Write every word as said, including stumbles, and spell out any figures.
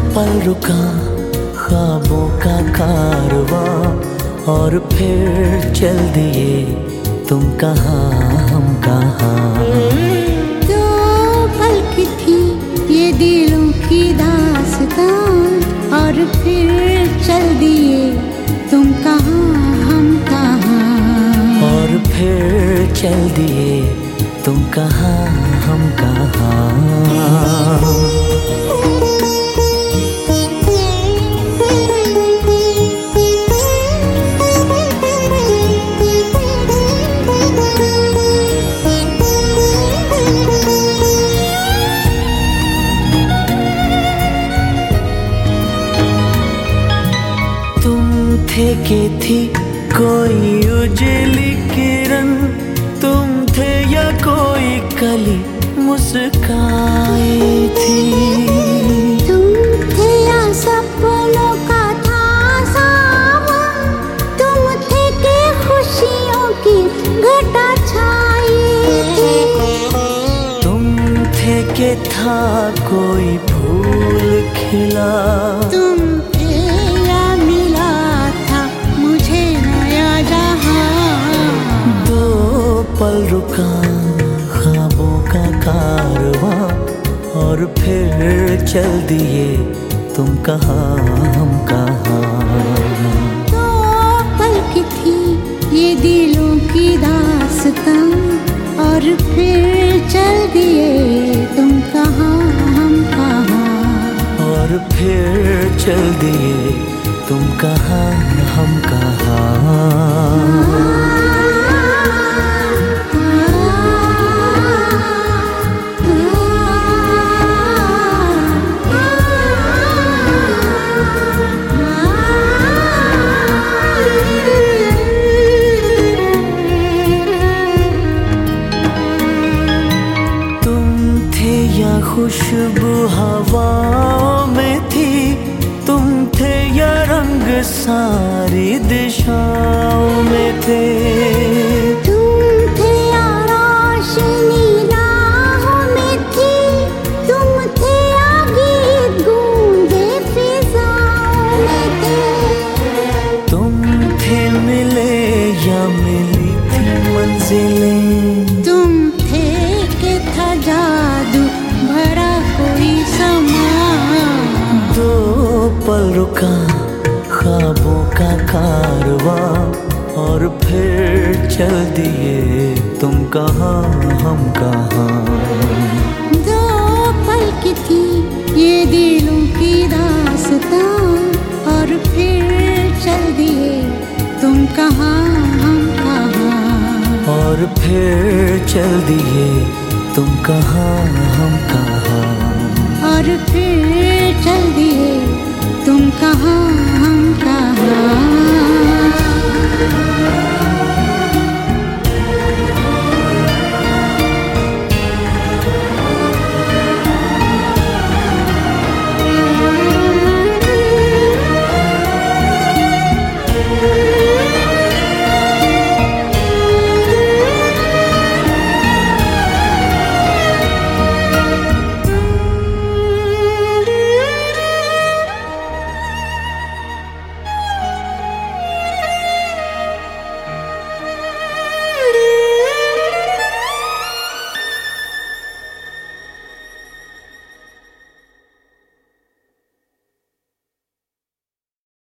पल रुका ख्वाबों का कारवां और फिर चल दिए तुम कहाँ हम कहाँ। दो पल की थी ये दिलों की दास्तां और फिर चल दिए तुम कहाँ हम कहाँ। और फिर चल दिए तुम कहाँ हम कहाँ। थे के थी कोई उजली किरण, तुम थे या कोई कली मुस्काई थी। तुम थे या सपनों का था सावन, तुम थे के खुशियों की घटा छाई थी। तुम थे के था कोई फूल खिला, तुम पल रुका ख्वाबों का कारवां और फिर चल दिए तुम कहाँ हम कहाँ। दो पल की थी ये दिलों की दास्तां और फिर चल दिए तुम कहाँ हम कहाँ। और फिर चल दिए तुम कहाँ हम कहाँ। खुशबू हवाओं में थी, तुम थे या रंग सारी दिशाओं में थे। तुम थे या रोशनी राहों में थी, तुम थे या गीत गूंजे फिजाओं में थे। तुम थे मिले या मिली थी मंजिलें, तुम थे के था जादू भरा कोई समा। दो पल रुका ख्वाबों का कारवां और फिर चल दिए तुम कहाँ हम कहाँ। दो पल की थी ये दिलों की दास्तां और फिर चल दिए तुम कहाँ हम कहाँ। और फिर चल दिए तुम कहाँ हम कहाँ। और फिर चल दिए तुम कहाँ हम कहाँ।